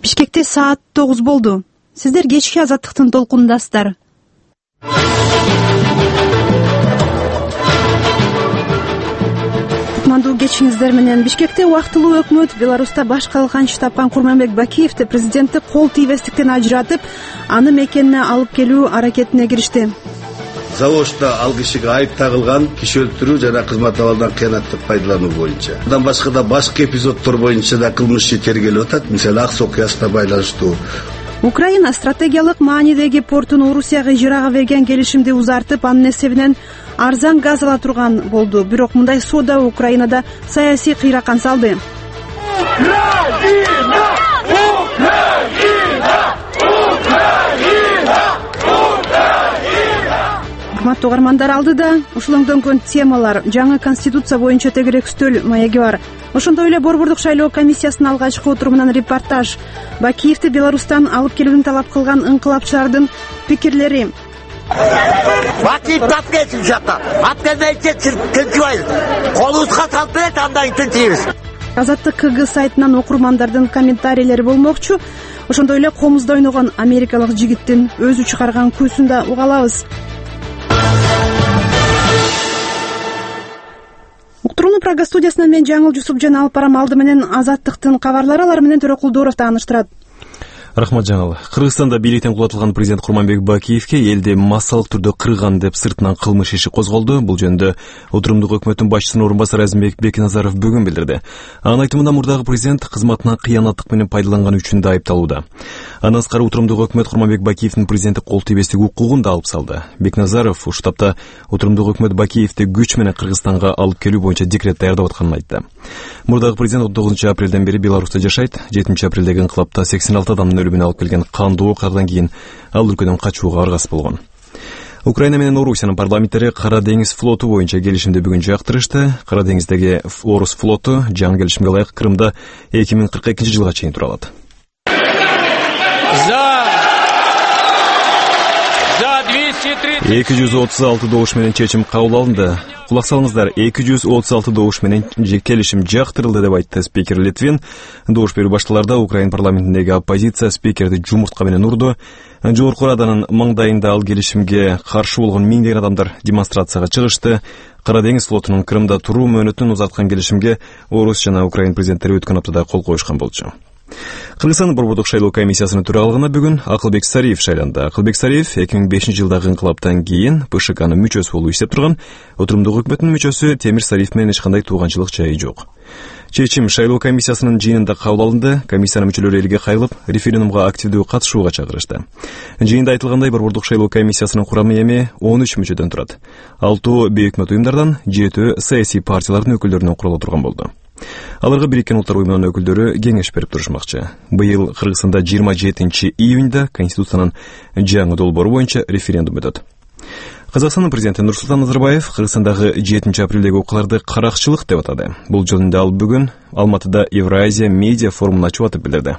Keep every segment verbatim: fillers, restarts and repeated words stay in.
Бишкекте саат тогуз болду. Сиздер кечки азаттыктын толкунундасыздар. Кутмандуу кечиңиздер менен. Бишкекте убактылуу өкмөт Беларуста баш калканчы тапкан Курманбек Бакиевди президентти кол тийбестиктен ажыратып, аны мекенине алып келүү аракетине киришти. Заводда ал кишиге айып тагылган киши өлтүрүү жана кызмат абалдан кыянаттык пайдалануу боюнча. Андан башка да башка эпизоддор боюнча да кылмыш иши тергелип атат. Мисалы, Акс окуясына байланыштуу. Украина стратегиялык маанидеги портун Орусияга ижарага берген келишимди узартып, анын эсебинен арзан газ ала турган болду. Бирок мындай соода Украинада саясий кыйракан салды. Украина! Украина! Украина! Урматтуу угармандар, алдыда ушулоңдонгон темалар: жаңы конституция боюнча тегерек үстөл маеги бар. Ошондой эле Борбордук шайлоо комиссиясынын алгачкы отурумунан репортаж. Бакиевди Беларустан алып келүүнү талап кылган ыңкылапчылардын пикирлери. Бакиев тапкетин жакка. Аткенде тынчыбайбыз. Колубузга салып берет, андан тынчыйбыз. Азаттык КГ сайтынан окурмандардын комментарийлери болмокчу. Ошондой эле комузда ойногон америкалык жигиттин өзү чыгарган күүсүн да уга алабыз. Уктурууну Прага студиясынан мен Жаңыл Жусупжан алып барам. Алды менен Азаттыктын кабарлары, алар менен Төрөкулдуров тааныштырат. Рахмат Жаңыл. Кыргызстанда бийликтен кулатылган президент Курманбек Бакиевке элди массалык түрдө кырган деп сыртынан кылмыш иши козголду. Бул жөнүндө Отурумдук өкмөттүн башчысынын орун басары Азимбек Бекназаров бүгүн билдирди. Анын айтымында мурдагы президент кызматынан кыянаттык менен пайдаланганы үчүн да айыпталууда. Андан сырткары Отурумдук өкмөт Курманбек Бакиевдин президенттик кол тийбестик укугун да алып салды. Бекназаров ушул тапта Отурумдук өкмөт Бакиевди күч менен Кыргызстанга алып келүү боюнча декрет даярдап атканын айтты. Мурдагы президент он тогузунчу апрелден бери Беларуста жашайт. жетинчи апрелдеги ыңкылапта сексен алты адамдын өлүмүнө алып келген кандуу окуядан кийин ал өлкөдөн качууга аргасыз болгон. Украина менен Орусиянын парламенттери Кара деңиз флоту боюнча келишимди бүгүн жактырышты. Кара деңиздеги Орус флоту жаңы келишимге ылайык Крымда эки миң кырк экинчи жылга чейин тура алат. эки жүз отуз алты добуш менен чечим кабыл алынды. Кулак салыңыздар, эки жүз отуз алты добуш менен келишим жактырылды деп айтты спикер Литвин. Добуш берүү башталарда Украина парламентиндеги оппозиция спикерди жумуртка менен урду. Жогорку Раданын маңдайында ал келишимге каршы болгон миңдеген адамдар демонстрацияга чыгышты. Кара деңиз флотунун Крымда туруу мөөнөтүн узарткан келишимге Орус жана Украина президенттери өткөн аптада кол коюшкан болчу. Кыргызстандын Борбордук шайлоо комиссиясынын төралыгына бүгүн Акылбек Сариев шайланды. Акылбек Сариев эки миң бешинчи жылдагы ыңкылаптан кийин ПШКнын мүчөсү болуп иштеп турган. Отурумдук өкмөттүн мүчөсү Темир Сариев менен эч кандай тууганчылык жайы жок. Чечим шайлоо комиссиясынын жыйынында кабыл алынды. Комиссиянын мүчөлөрү элге кайрылып, референдумга активдүү катышууга чакырышты. Жыйында айтылгандай, Борбордук шайлоо комиссиясынын курамы эми он үч мүчөдөн турат. алтоо бейөкмөт уюмдардан, жетөө саясий партиялардын өкүлдөрүнөн курала турган болду. Аларга Бириккен Улуттар уюмунун өкүлдөрү кеңеш берип турушмакчы. Быйыл Кыргызстанда жыйырма жетинчи июнда Конституциянын жаңы долбоору боюнча референдум өтөт. Казакстандын президенти Нурсултан Назарбаев Кыргызстандагы жетинчи апрелдеги окуяларды каракчылык деп атады. Бул жөнүндө ал бүгүн Алматыда Евразия медиа форумун ачып атып билдирди.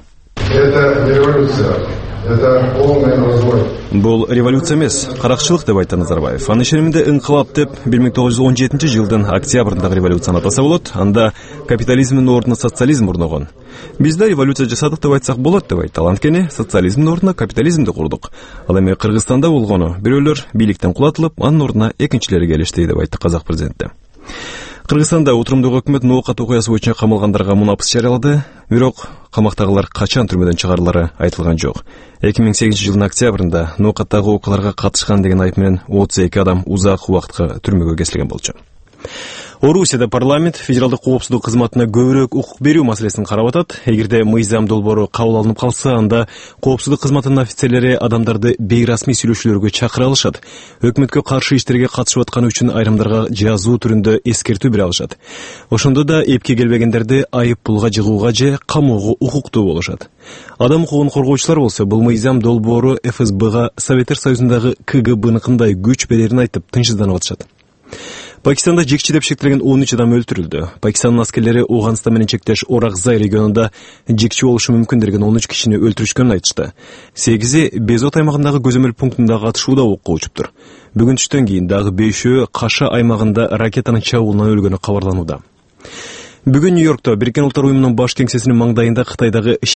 Это революция. Это полный развой. Бул революция эмес, каракчылык деп айтты Назарбаев. Анын ишениминде ыңкылап деп бир миң тогуз жүз он жетинчи жылдын октябрындагы революцияны атаса болот. Анда капитализмдин ордуна социализм орногон. Биз да революция жасадык деп айтсак болот деп айтты. Анткени социализмдин ордуна капитализмди курдук. Ал эми Кыргызстанда болгону бирөөлөр бийликтен кулатылып, анын ордуна экинчилери келишти деп айтты казак президенти. Кыргызстанда Отурумдук өкмөт Ноокат окуясы боюнча камалгандарга мунапыс жарыялады. Бирок камактагылар качан түрмөдөн чыгарылары айтылган жок. эки миң сегизинчи жылдын октябрында Ноокаттагы окуяларга катышкан деген айып менен отуз эки адам узак убакытка түрмөгө кесилген болчу. Орусияда парламент федералдык коопсуздук кызматына көбүрөөк укук берүү маселесин карап атат. Эгерде мыйзам долбоору кабыл алынып калса, анда коопсуздук кызматынын офицерлери адамдарды бейрасмий сүйлөшүүлөргө чакыра алышат. Өкмөткө каршы иштерге катышып атканы үчүн айрымдарга жазуу түрүндө эскертүү бере алышат. Ошондо да эпке келбегендерди айып пулга жыгууга же камоого укуктуу болушат. Адам укугун коргоочулар болсо бул мыйзам долбоору эф эс бга Советтер Союзундагы ка гэ бныкындай күч берерин айтып тынчсызданып атышат. Пакистанда жекчи деп шектелген он үч адам өлтүрүлдү. Пакистандын аскерлери Ауганстан менен чектеш Оракзай регионунда жекчи болушу мүмкүн деген он үч кишини өлтүрүшкөнүн айтышты. сегизи Безот аймагындагы көзөмөл пунктунда катышууда окко учуптур. Бүгүн түштөн кийин дагы бешөө Каша аймагында ракетанын чабуулунан өлгөнү кабарланууда. Бүгүн Нью-Йоркто Бириккен Улуттар уюмунун баш кеңсесинин маңдайында Кытайдагы